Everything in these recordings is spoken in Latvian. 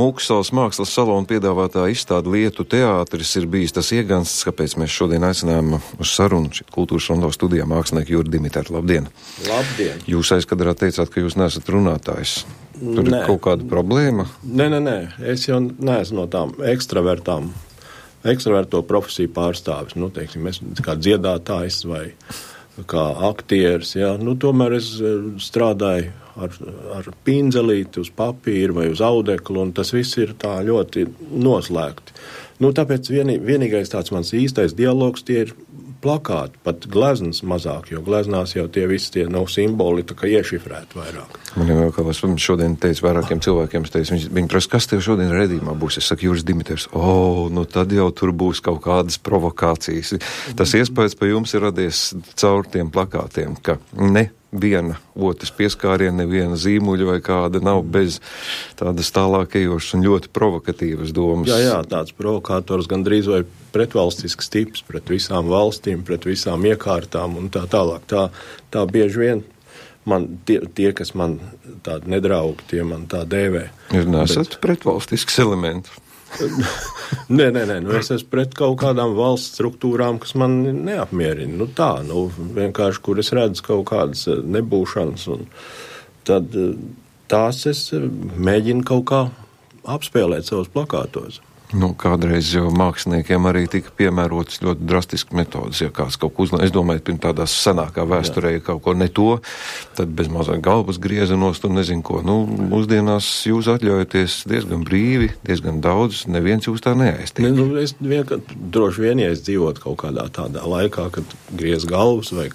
Mūksals mākslas salona piedāvātā izstāde Lietu teātris ir bijis tas iegansts, kāpēc mēs šodien aicinājām uz sarunu Kultūras rondo studijā mākslinieku Juri Dimiteru. Labdien! Labdien! Jūs aizkadrā teicāt, ka jūs neesat runātājs. Tur ir kaut kāda problēma? Nē. Es jau neesmu no tām ekstraverto profesiju pārstāvis. Teiksim, es kā dziedātājs vai kā aktieris, jā. Tomēr es strādāju ar pinzelīti uz papīra vai uz audeklu, un tas viss ir tā ļoti noslēgti. Tāpēc vienīgais tāds mans īstais dialogs tie ir plakāti, pat gleznas mazāk, jo gleznās jau tie visi tie nav simboli, tā kā iešifrēti vairāk. Man jau kā es šodien teicu vairākiem cilvēkiem, viņi prasa, kas tev šodien redījumā būs? Es saku, Juris Dimiters, tad jau tur būs kaut kādas provokācijas. Tas iespējas pa jums ir radies caur tiem plakātiem, ka ne viena otras pieskāriena, neviena zīmuļa vai kāda nav bez tādas tālākajošas un ļoti provokatīvas domas. Jā, tāds provokators gandrīz vai pretvalstisks tips pret visām valstīm, pret visām iekārtām un tā tālāk. Tā bieži vien man tie, kas man tādi nedraugi, tie man tā dēvē. Jūs nesat pretvalstisks elements? Nē, es esmu pret kaut kādām valsts struktūrām, kas man neapmierina. Vienkārši, kur es redzu kaut kādas nebūšanas, un tad tās es mēģinu kaut kā apspēlēt savos plakātos. Kādreiz jau māksliniekiem arī tika piemērotas ļoti drastiski metodas, ja kāds kaut ko uzlēma. Es domāju, pirms tādās senākā vēsturē kaut ko ne to, tad bez mazāk galvas griezenos, un nezinu ko. Mūsdienās jūs atļaujaties diezgan brīvi, diezgan daudz, neviens jūs tā neaiztiek. Es droši vien, ja es dzīvotu kaut kādā tādā laikā, kad griez galvas vai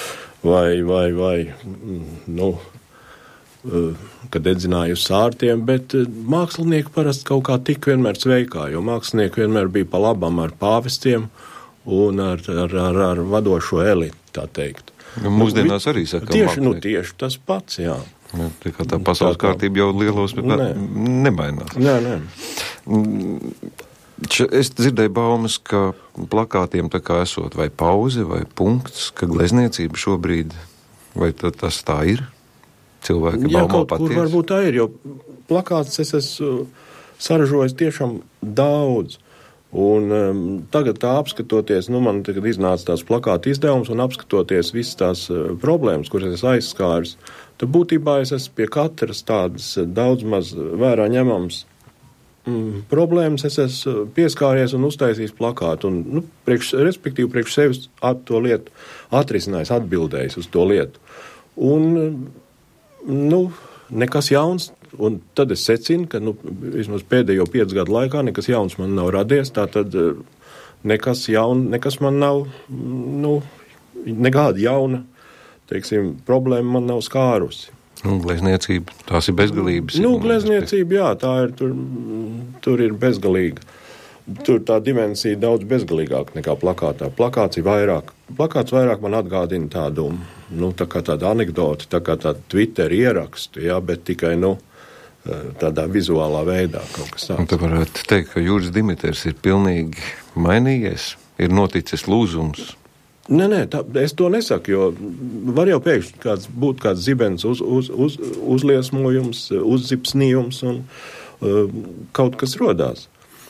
kad dedzināju uz sārtiem, bet mākslinieki parasti kaut kā tik vienmēr sveikā, jo mākslinieki vienmēr bija pa labam ar pāvestiem un ar vadošo elitu, tā teikt. Mūsdienās arī saka mākslinieki. Tieši tas pats, jā. Tā pasaules kārtība jau lielos nemainās. Nē. Es dzirdēju baumas, ka plakātiem tā kā esot vai pauze vai punkts, ka glezniecība šobrīd, vai tas tā ir? Cilvēki baumā patiesi. Kur varbūt tā ir, jo plakāts es esmu saražojis tiešām daudz. Un tagad tā apskatoties, man tagad iznāca tās plakāta izdevums un apskatoties visas tās problēmas, kuras es aizskāris, tad būtībā es esmu pie katras tādas daudz maz vērā ņemams problēmas, es esmu pieskāries un uztaisījis plakātu un, respektīvi priekš sevis to lietu atrisinājis, atbildējis uz to lietu. Un nekas jauns, un tad es secinu, ka, vismaz pēdējo 5 gadu laikā nekas jauns man nav radies, tātad nekas man nav, nekāda jauna, problēma man nav skārusi. Glezniecība, tās ir bezgalības. Glezniecība, jā, tā ir, tur ir bezgalīga. Tur tā dimensija daudz bezgalīgāka nekā plakātā. Plakāts vairāk man atgādina tādu, tā kā tāda anekdota, tā kā tādu Twitter ierakstu, jā, bet tikai, tādā vizuālā veidā kaut kas tāds. Tu varētu teikt, ka Juris Dimiters ir pilnīgi mainījies, ir noticis lūzums. Nē, es to nesaku, jo var jau pēkšņi būt kāds zibens uzliesmojums, uzzipsnījums un kaut kas rodās.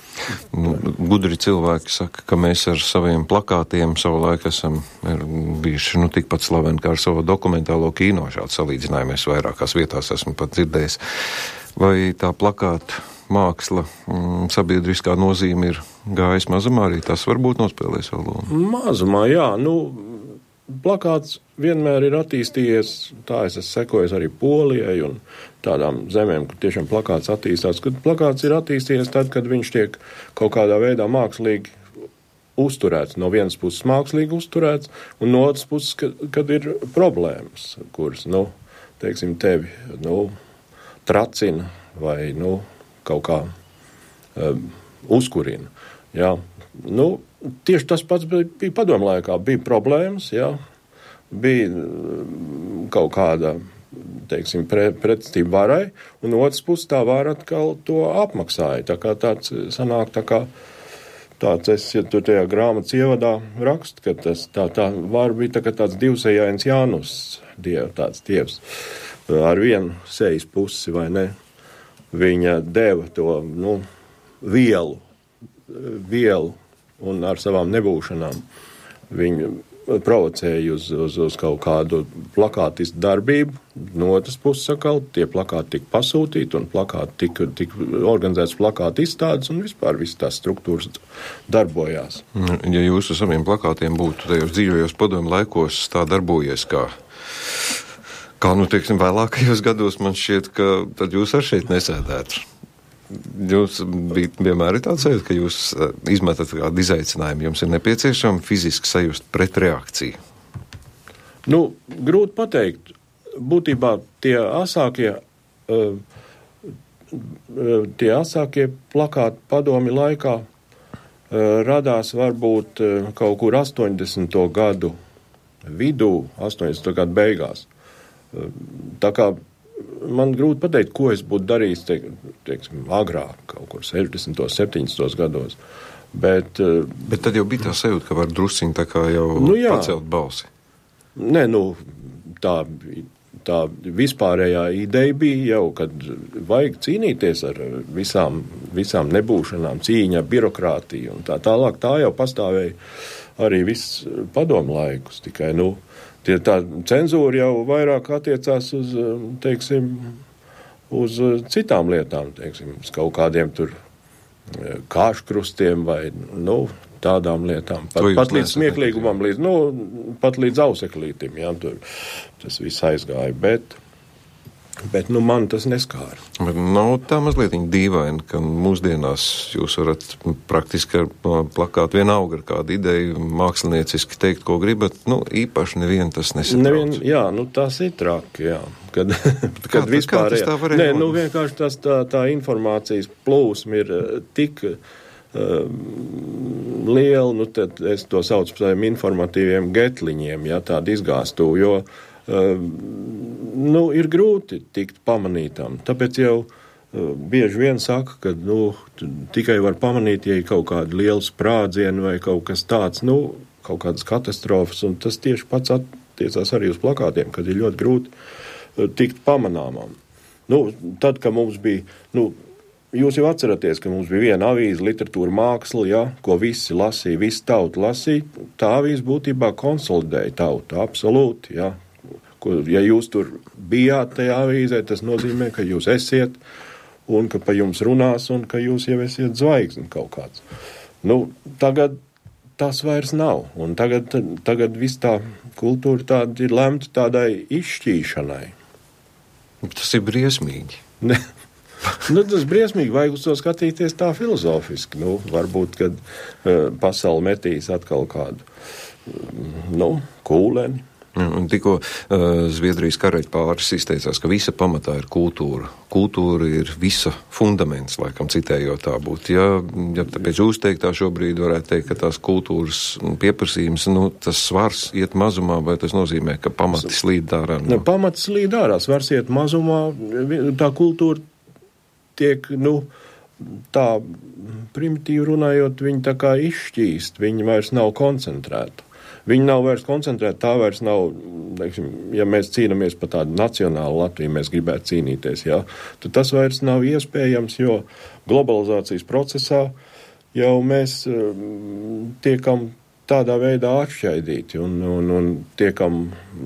Gudri cilvēki saka, ka mēs ar saviem plakātiem savulaik esam bijuši tikpat slaveni kā ar savu dokumentālo kino. Šādu salīdzinājumu es vairākās vietās esmu pat dzirdējis. Vai tā plakāta māksla, sabiedriskā nozīme ir gājis mazumā, arī tas varbūt nospēlē savu lomu? Mazumā, jā. Plakāts vienmēr ir attīstījies, tā es esmu sekojis arī Polijai un tādām zemēm, kur tiešām plakāts attīstās. Kad plakāts ir attīstījies tad, kad viņš tiek kaut kādā veidā mākslīgi uzturēts. No vienas puses mākslīgi uzturēts, un no otras puses, kad ir problēmas, kuras, tevi, tracina vai, kaut kā uzkurina. Jā. Tieši tas pats bija padomu laikā. Bija problēmas, jā. Bija kaut kāda, pretestība varai, un otrs puses tā vara atkal to apmaksāja. Tā kā tāds sanāk, ja tur tajā grāmatas ievadā rakst, ka tā vara bija tāds divsējains Jānus, tāds dievs, ar vienu sejas pusi, vai ne? viņa deva to, vielu un ar savām nebūšanām viņu provocēja uz kaut kādu plakātistu darbību. No otras puses sakal, tie plakāti tika pasūtīti un plakāti tika organizēts plakāti izstādes un vispār visas tās struktūras darbojās. Ja jūs ar saviem plakātiem būtu tajos dzīvajos padomju laikos tā darbojies kā vēlākajos gados, man šķiet, ka tad jūs ar šeit nesēdētu. Jūs vienmēr ir tāds sajūta, ka jūs izmetat kādu izaicinājumu. Jums ir nepieciešama fiziski sajust pretreakciju. Grūti pateikt. Būtībā tie asākie plakāti padomi laikā radās varbūt kaut kur 80. gadu vidū, 80. gadu beigās. Tā kā man grūti pateikt, ko es būtu darījis, teiksim, agrāk, kaut kur 60. 70. gados. Bet tad jau bija tā sajūta, ka var drusciņ tā kā jau pacelt balsi. Nē, tā vispārējā ideja bija jau, kad vajag cīnīties ar visām nebūšanām, cīņa ar birokrātiju un tā tālāk. Tā jau pastāvēja arī viss padomu laikus, tikai, tā cenzūra jau vairāk attiecās uz citām lietām, uz kaut kādiem tur kāškrustiem vai, tādām lietām. Pat līdz smieklīgumam, pat līdz auseklītim, tas viss aizgāja, bet man tas neskāra. Bet nav tā mazliet dīvaini, ka mūsdienās jūs varat praktiski ar plakātu vienalga ar kādu ideju mākslinieciski teikt, ko gribat, īpaši nevienu tas nesatrauc. Tas ir traki, jā. Kad vispār, vienkārši tā informācijas plūsma ir tik liela, tad es to saucu par tādiem informatīviem getliņiem, tādu izgāstu, jo ir grūti tikt pamanītam. Tāpēc jau bieži vien saka, ka tikai var pamanīt, ja ir kaut kāda liela sprādziena vai kaut kas tāds, kaut kādas katastrofas, un tas tieši pats attiecās arī uz plakātiem, kad ir ļoti grūti tikt pamanāmām. Tad, kad mums bija, jūs jau atceraties, ka mums bija viena avīze literatūra māksla, ko visi lasīja, visi tauta lasīja, tā avīze būtībā konsolidēja tautu, absolūti, Ja jūs tur bijāt tajā avīzē, tas nozīmē, ka jūs esiet un ka pa jums runās un ka jūs jau esiet zvaigzni kaut kāds. Tagad tas vairs nav. Un tagad viss tā kultūra tāda ir lemta tādai izšķīšanai. Tas ir briesmīgi. Tas briesmīgi, vajag uz to skatīties tā filozofiski. Varbūt, kad pasauli metīs atkal kādu, kūleni. Un tikko Zviedrijas karaļa pāris izteicās, ka visa pamatā ir kultūra. Kultūra ir visa fundaments, laikam citējot tā būtu. Ja tāpēc jūs teiktā šobrīd varētu teikt, ka tās kultūras pieprasījums, tas svars iet mazumā, vai tas nozīmē, ka pamati slīd ārā? Pamati slīd ārā, svars iet mazumā, tā kultūra tiek, tā primitīvi runājot, viņa tā kā izšķīst, viņa vairs nav koncentrēta. Viņi nav vairs koncentrēti, tā vairs nav, ja mēs cīnāmies par tādu nacionālu Latviju, mēs gribētu cīnīties, tad tas vairs nav iespējams, jo globalizācijas procesā jau mēs tiekam tādā veidā atšķaidīti un tiekam,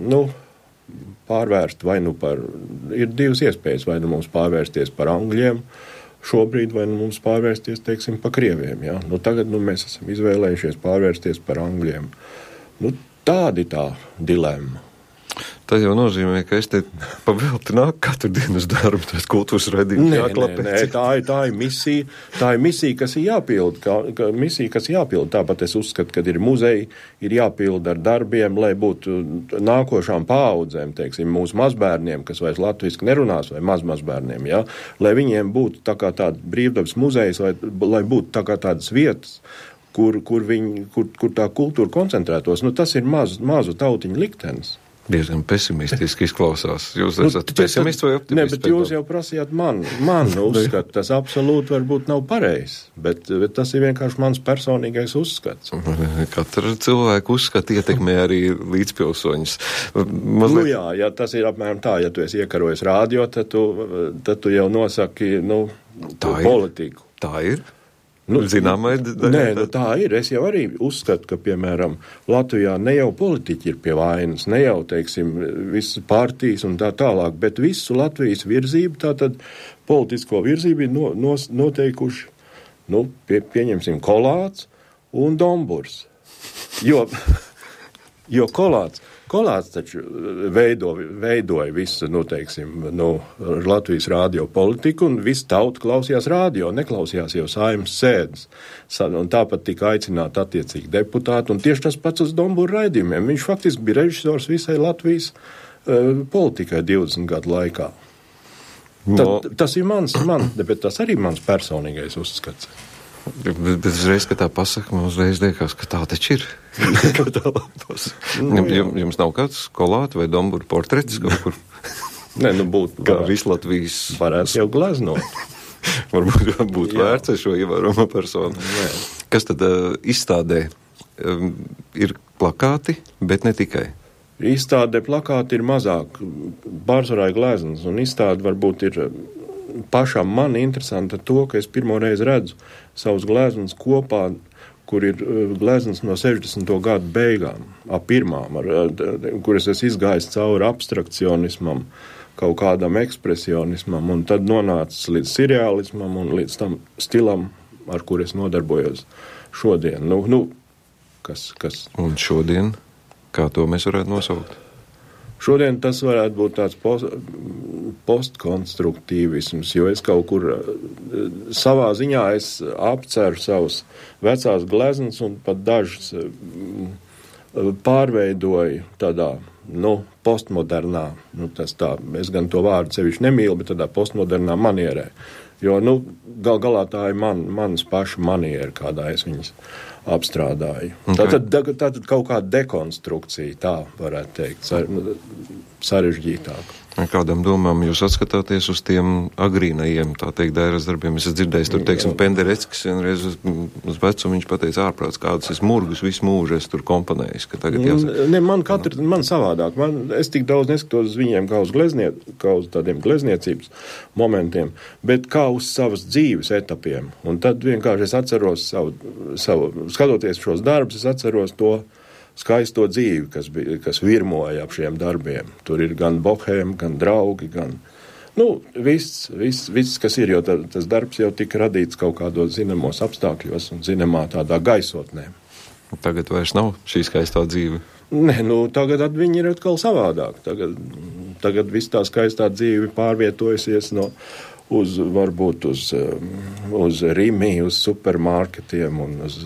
pārvērst vai ir divas iespējas, vai mums pārvērsties par angļiem šobrīd, vai mums pārvērsties, par krieviem, Tagad mēs esam izvēlējušies pārvērsties par angļiem. Tāda ir tā dilemma. Tas jau nozīmē, ka es te pavelti nāku katru dienu uz darbu, tās kultūras raidījums jāklapē. Nē, tā ir misija, kas ir jāpilda. Tāpat es uzskatu, ka ir muzeji, ir jāpilda ar darbiem, lai būtu nākošām paaudzēm, mūsu mazbērniem, kas vairs latviski nerunās, vai mazbērniem, lai viņiem būtu tā kā tāda brīvdabas muzejs, lai būtu tā kā tādas vietas, kur tā kultūra koncentrētos. Tas ir mazu tautiņu liktenis. Diezgan pesimistiski izklausās. Jūs esat pesimists vai optimists? Ne, bet jūs jau prasījāt man uzskatu. Tas absolūti varbūt nav pareizs, bet tas ir vienkārši mans personīgais uzskats. Katra cilvēka uzskata ietekmē arī līdzpilsoņus. Jā, tas ir apmēram tā, ja tu esi iekarojis rādio, tad tu jau nosaki, politiku. Tā ir? Zināmai Nē, tā ir. Es jau arī uzskatu, ka, piemēram, Latvijā ne jau politiķi ir pie vainas, ne jau, teiksim, visas partijas un tā tālāk, bet visu Latvijas virzību, tātad politisko virzību ir noteikuši, pieņemsim, Kolāts un Domburs. Jo Kolāts taču veidoja visu, Latvijas rādio politiku, un visu tautu klausījās rādio, neklausījās jau Saeimas sēdes. Un tāpat tika aicināti attiecīgi deputāti, un tieši tas pats uz Dombura raidījumiem. Viņš faktiski bija režisors visai Latvijas politikai 20 gadu laikā. Tas ir bet tas arī mans personīgais uzskats. Bet uzreiz, kad tā pasaka, man uzreiz liekas, ka tā taču ir. Jums nav kāds Kolāta vai Dombura portrets kaut kur? Nē, būtu. Kā visu Latvijas... Varētu jau gleznot. Varbūt būtu vērts ar šo ievērojamo personu. Nē. Kas tad izstādē? Ir plakāti, bet ne tikai. Izstādē plakāti ir mazāk. Pārsvarā ir gleznas, un izstāde varbūt ir... Pašam man interesanti to, ka es pirmo reizi redzu savus gleznas kopā, kur ir gleznas no 60. gadu beigām, pirmām, kur es esmu izgājis cauri abstrakcionismam, kaut kādam ekspresionismam, un tad nonācis līdz surrealismam un līdz tam stilam, ar kur es nodarbojos šodien. Kas? Un šodien, kā to mēs varētu nosaukt? Šodien tas varētu būt tāds postkonstruktīvisms, jo es kaut kur savā ziņā es apceru savus vecās gleznas un pat dažas pārveidoju tādā, postmodernā, tas tā, es gan to vārdu sevišķi nemīlu, bet tādā postmodernā manierē. Jo, galā tā ir manas paša maniera, kādā es viņas apstrādāju. Okay. Tātad kaut kāda dekonstrukcija, tā varētu teikt, sarežģītāk. Kādam domām jūs atskatāties uz tiem agrīnajiem, tā teikt, dairas darbiem? Es dzirdēju, tur, teiksim, Pendereckis vienreiz uz vecumu viņš pateica ārprāts, kādas es murgus visu mūžu es tur komponējis, ka tagad jāsaka. Ne, man savādāk. Es tik daudz neskatos uz viņiem kā uz tādiem glezniecības momentiem, bet kā uz savas dzīves etapiem. Un tad vienkārši es atceros savu skatoties šos darbus, es atceros to skaisto dzīvi, kas virmoja ap šiem darbiem. Tur ir gan bohēma, gan draugi, gan... viss, kas ir, jo tas darbs jau tika radīts kaut kādos zināmos apstākļos un zināmā tādā gaisotnē. Tagad vairs nav šī skaistā dzīve? Nē, tagad viņi ir atkal savādāk. Tagad viss tā skaistā dzīve pārvietojusies varbūt uz Rimi, uz supermarketiem un uz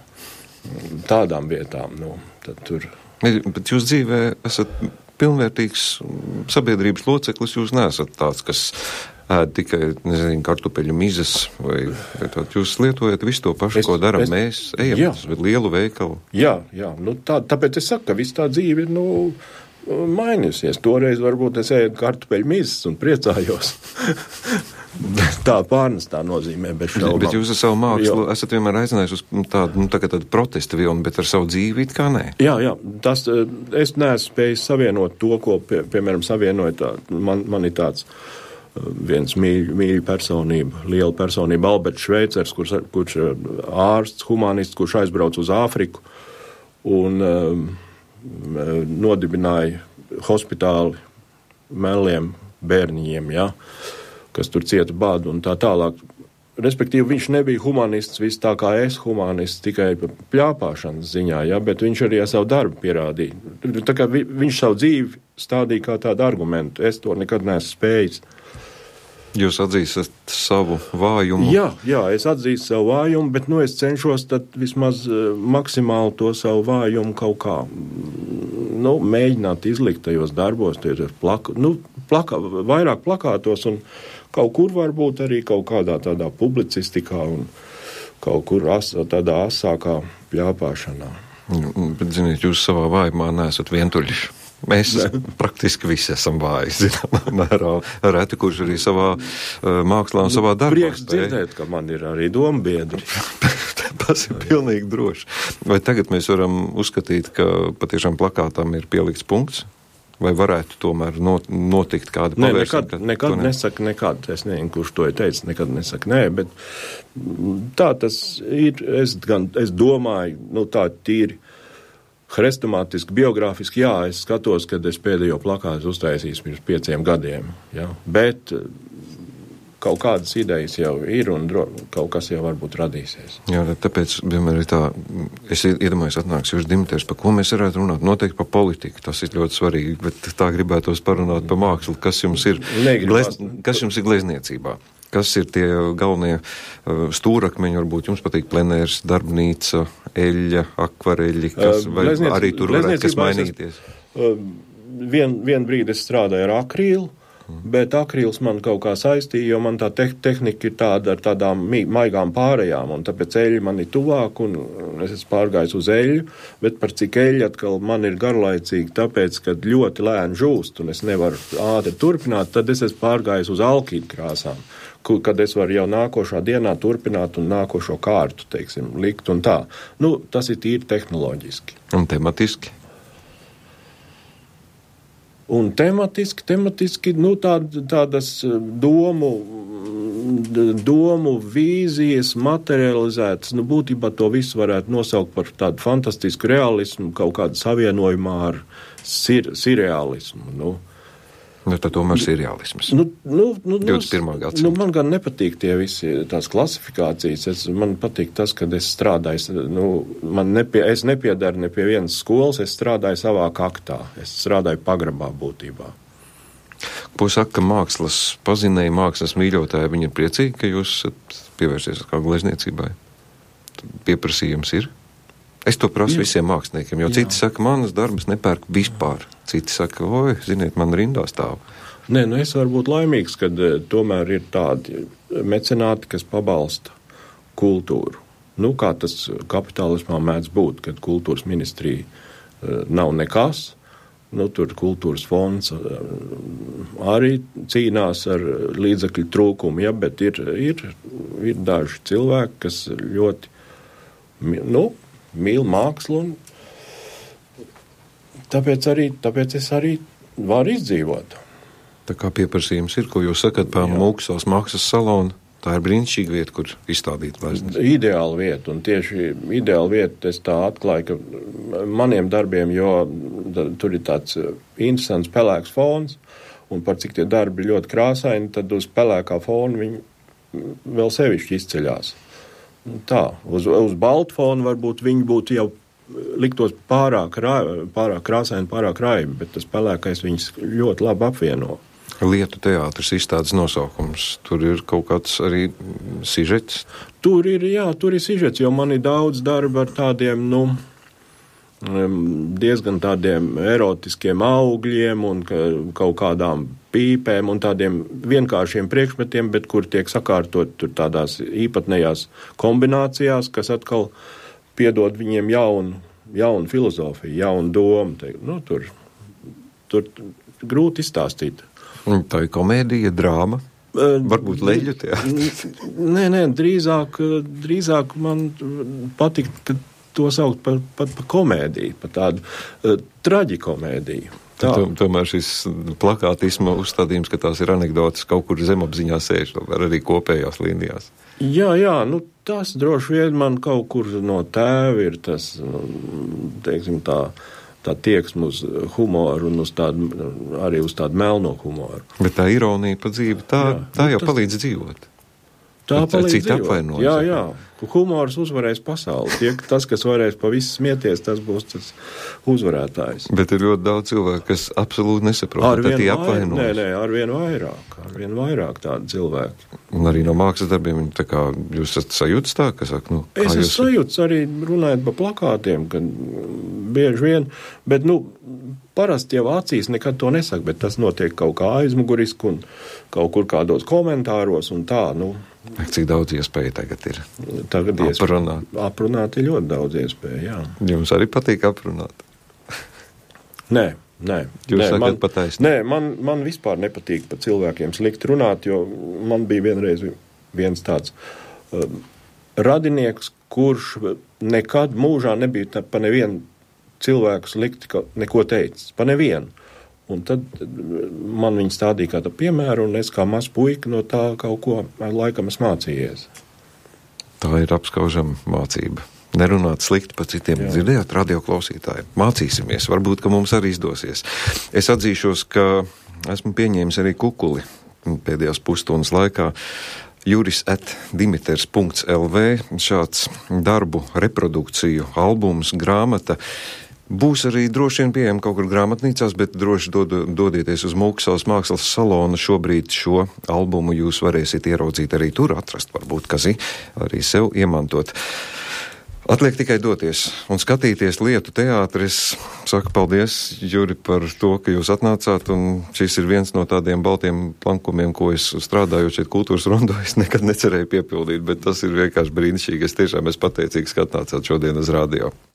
tādām vietām, tad tur. Bet jūs dzīvē esat pilnvērtīgs sabiedrības loceklis, jūs neesat tāds, kas ēd tikai, kartupeļu mizes, vai jūs lietojat visu to pašu, ko daram mēs, ejam uz lielu veikalu. Jā, tāpēc es saku, ka viss tā dzīve ir, mainījusies. Toreiz varbūt es ēdu kartupeļu mizes un priecājos. Tā pārnestā nozīmē, bez šaubām. Bet jūs ar savu mākslu esat vienmēr aicinājis uz tādu protesta vilni, bet ar savu dzīvi it kā nē. Jā, es neesmu spējis savienot to, ko, piemēram, savienoja man ir tāds viens mīļa personība, liela personība, Alberts Šveicers, kurš ārsts, humanists, kurš aizbrauc uz Āfriku un nodibināja hospitāli meliem bērniņiem, kas tur cieta bādu un tā tālāk. Respektīvi, viņš nebija humanists, viss tā kā es humanists, tikai pļāpāšanas ziņā, bet viņš arī savu darbu pierādīja. Tā kā viņš savu dzīvi stādīja kā tādu argumentu, es to nekad neesmu spējis. Jūs atzīstat savu vājumu? Jā, es atzīstu savu vājumu, bet es cenšos tad vismaz maksimāli to savu vājumu kaut kā, mēģināt izlikt tajos darbos, vairāk plakātos un kaut kur varbūt arī kaut kādā tādā publicistikā un kaut kur tādā asākā pļāpāšanā. Bet, ziniet, jūs savā vājumā neesat vientuļš. Mēs praktiski visi esam vāji, zināmā mērā. Reti, kurš arī savā mākslā un savā darbā. Prieks dzirdēt, ka man ir arī dombiedri. Tas ir pilnīgi droši. Vai tagad mēs varam uzskatīt, ka patiešām plakātam ir pielikts punkts? Vai varētu tomēr notikt kāda pavēršana? Nekad nesaka nekad. Es nezinu, kurš to ir teicis, nekad nesaka nē, bet tā tas ir. Es domāju, tā tīri hrestomātiski, biogrāfiski, jā, es skatos, kad es pēdējo plakātu uztaisīju pirms 5 gadiem, jā, bet kaut kādas idejas jau ir un kaut kas jau varbūt radīsies. Jā, tāpēc vienmēr ir tā, es iedomājos atnāks Juris Dimiters, par ko mēs varētu runāt, noteikti par politiku, tas ir ļoti svarīgi, bet tā gribētos parunāt par mākslu, kas jums ir glezniecībā. Kas ir tie galvenie stūrakmeņi, varbūt jums patīk plenērs, darbnīca, eļļa, akvareļi, kas vai arī tur varētu kas mainīties? Vien brīdi es strādāju ar akrīlu, bet akrīls man kaut kā saistīja, jo man tā tehnika ir tāda ar tādām maigām pārējām, un tāpēc eļļa man ir tuvāk, un es esmu pārgājis uz eļļu, bet par cik eļļa atkal man ir garlaicīgi, tāpēc, kad ļoti lēni žūst, un es nevaru ātri turpināt, tad es esmu pārgājis uz alkīdu krāsām, kad es varu jau nākošā dienā turpināt un nākošo kārtu, teiksim, likt un tā. Tas ir tīri tehnoloģiski. Un tematiski? Un tematiski, tādas domu vīzijas materializētas, būtībā to visu varētu nosaukt par tādu fantastisku realismu, kaut kādu savienojumā ar sirrealismu, tad tomēr sirrealisms. 21. gadsimta. Man gan nepatīk tie visi tās klasifikācijas. Man patīk tas, kad es strādāju, es nepiedaru ne pie vienas skolas, es strādāju savā kaktā. Es strādāju pagrabā būtībā. Ko saka, ka mākslas pazinēji, mākslas mīļotāji, viņi ir priecīgi, ka jūs pievērsies kā glezniecībai? Pieprasījums ir? Es to prasu visiem māksliniekiem, jo citi saka, manas darbas nepērk vispār. Citi saka, ziniet, man rindā stāv. Nē, es varu būt laimīgs, kad tomēr ir tādi mecenāti, kas pabalsta kultūru. Kā tas kapitālismā mēdz būt, kad kultūras ministrija nav nekas, tur kultūras fonds arī cīnās ar līdzekļu trūkumu, bet ir daži cilvēki, kas ļoti, mīl mākslu, un tāpēc es arī varu izdzīvot. Tā kā pieprasījums ir, ko jūs sakat par Mūksels mākslas salonu, tā ir brīnišķīga vieta, kur izstādīt glezniecību. Ideāla vieta, un tieši ideāla vieta es tā atklāju, ka maniem darbiem, jo tur ir tāds interesants pelēks fons, un par cik tie darbi ļoti krāsaini, tad uz pelēkā fona viņi vēl sevišķi izceļās. Tā, uz baltu fonu varbūt viņi būtu jau liktos pārāk krāsaini, pārāk raimi, bet tas pelēkais viņus ļoti labi apvieno. Lietu teātris izstādes nosaukums, tur ir kaut kāds arī sižets? Tur ir sižets, jo man ir daudz darba ar tādiem, diezgan tādiem erotiskiem augļiem un kaut kādām pīpēm un tādiem vienkāršiem priekšmetiem, bet kur tiek sakārtot tur tādās īpatnējās kombinācijās, kas atkal piedod viņiem jaunu filozofiju, jaunu domu. Tur grūti izstāstīt. Tā ir komēdija, drāma? Varbūt leļu teātris? Nē, drīzāk man patīk, ka to saukt par komēdiju, par tādu traģikomēdiju. Tomēr šis plakātisma uzstādījums, ka tās ir anekdotas kaut kur zemapziņā sēž, vai arī kopējās līnijās. Jā, tas droši vien man kaut kur no tēva ir tas, teiksim tā tieksme uz humoru un arī uz tādu melno humoru. Bet tā ironija pa dzīvi, tā jau palīdz dzīvot. Tā palīdz dzīvot. Jā. Humors uzvarēs pasauli. Tas, kas varēs pa visu smieties, tas būs tas uzvarētājs. Bet ir ļoti daudz cilvēku, kas absolūti nesaprot. Arvien vairāk tādu cilvēku. Un arī no mākslas darbiem viņi tā kā, jūs esat sajūtas tā, ka saka, es esmu sajūtas arī runājot pa plakātiem, kad bieži vien, bet, parasti jau acīs nekad to nesaka, bet tas notiek kaut kā aizmuguriski un kaut kur kādos komentāros un tā, Cik daudz iespēju tagad ir? Tagad aprunāt. Aprunāt ir ļoti daudz iespēju, jā. Jums arī patīk aprunāt? Nē, Nē, sakat pataisni? Nē, man vispār nepatīk par cilvēkiem slikti runāt, jo man bija vienreiz viens tāds radinieks, kurš nekad mūžā nebija pa nevienu cilvēku slikti neko teicis, pa nevienu. Un tad man viņi stādīja kādu piemēru, un es kā mazs puika no tā kaut ko laikam es mācījies. Tā ir apskaužama mācība. Nerunāt slikti par citiem. Jā. Dzirdējāt, radioklausītāji? Mācīsimies, varbūt, ka mums arī izdosies. Es atzīšos, ka esmu pieņēmis arī kukuli pēdējās pusstundas laikā. juris@dimiters.lv šāds darbu reprodukciju albums, grāmata. Būs arī droši vien pieejama kaut kur grāmatnīcās, bet droši dodieties uz Mūksals mākslas salonu. Šobrīd šo albumu jūs varēsiet ieraudzīt arī tur, atrast varbūt, arī sev iemantot. Atliek tikai doties un skatīties lietu teātri. Es saku paldies, Juri, par to, ka jūs atnācāt, un šis ir viens no tādiem baltiem plankumiem, ko es strādājot šeit kultūras rondo, es nekad necerēju piepildīt, bet tas ir vienkārši brīnišķīgi. Es tiešām esmu pateicīgs, ka atnācāt šodien uz radio.